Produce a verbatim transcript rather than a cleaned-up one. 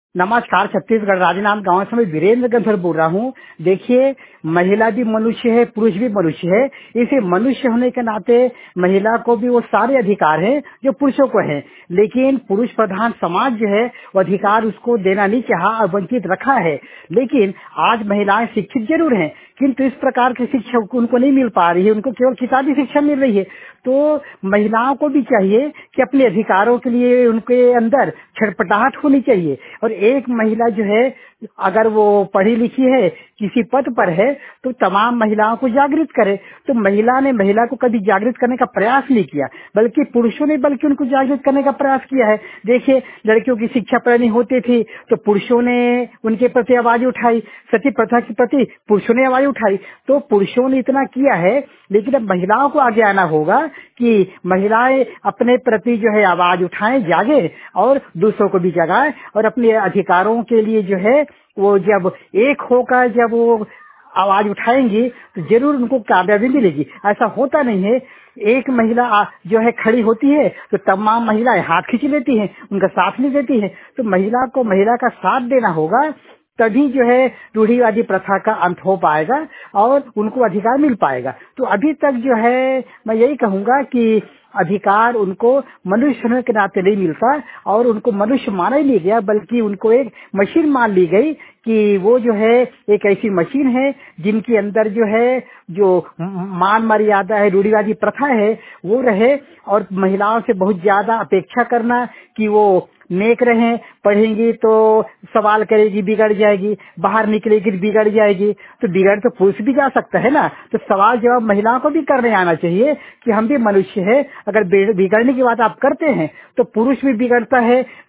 नमस्कार। छत्तीसगढ़ राजनांद गांव से मैं वीरेंद्र गंधर बोल रहा हूँ। देखिए, महिला भी मनुष्य है, पुरुष भी मनुष्य है। इसे मनुष्य होने के नाते महिला को भी वो सारे अधिकार हैं जो पुरुषों को हैं, लेकिन पुरुष प्रधान समाज जो है वो अधिकार उसको देना नहीं चाहा और वंचित रखा है। लेकिन आज महिलाएं शिक्षित जरूर हैं, किंतु इस प्रकार की शिक्षा उनको नहीं मिल पा रही है, उनको केवल किताबी शिक्षा मिल रही है। तो महिलाओं को भी चाहिए कि अपने अधिकारों के लिए उनके अंदर छटपटाहट होनी चाहिए। और एक महिला जो है, अगर वो पढ़ी लिखी है, किसी पद पर है, तो तमाम महिलाओं को जागृत करे। तो महिला ने महिला को कभी जागृत करने का प्रयास नहीं किया, बल्कि पुरुषों ने बल्कि उनको जागृत करने का प्रयास किया है। देखिए, लड़कियों की शिक्षा प्रदान होती थी तो पुरुषों ने उनके प्रति आवाज उठाई, सती प्रथा के प्रति पुरुषों ने आवाज उठाई। तो पुरुषों ने इतना किया है, लेकिन अब महिलाओं को आगे आना होगा कि महिलाएं अपने प्रति जो है आवाज उठाएं, जागे और दूसरों को भी जगाएं और अपने अधिकारों के लिए जो है वो जब एक होकर जब वो आवाज उठाएंगी तो जरूर उनको कामयाबी मिलेगी। ऐसा होता नहीं है, एक महिला आ- जो है खड़ी होती है तो तमाम महिलाएं हाथ खींच लेती हैं, उनका साथ नहीं देती हैं। तो महिला को महिला का साथ देना होगा, तभी जो है रूढ़िवादी प्रथा का अंत हो पाएगा और उनको अधिकार मिल पाएगा। तो अभी तक जो है मैं यही कहूंगा कि अधिकार उनको मनुष्य होने के नाते नहीं मिलता और उनको मनुष्य माना ही नहीं गया, बल्कि उनको एक मशीन मान ली गई कि वो जो है एक ऐसी मशीन है जिनके अंदर जो है जो मान मर्यादा है, रूढ़िवादी प्रथा है वो रहे। और महिलाओं से बहुत ज्यादा अपेक्षा करना कि वो नेक रहे, पढ़ेंगी तो सवाल करेगी बिगड़ जाएगी, बाहर निकलेगी बिगड़ जाएगी, तो बिगड़ तो पुरुष भी जा सकता है ना। तो सवाल जवाब महिलाओं को भी करने आना चाहिए कि हम भी मनुष्य है, अगर बिगड़ने की बात आप करते हैं तो पुरुष भी बिगड़ता है,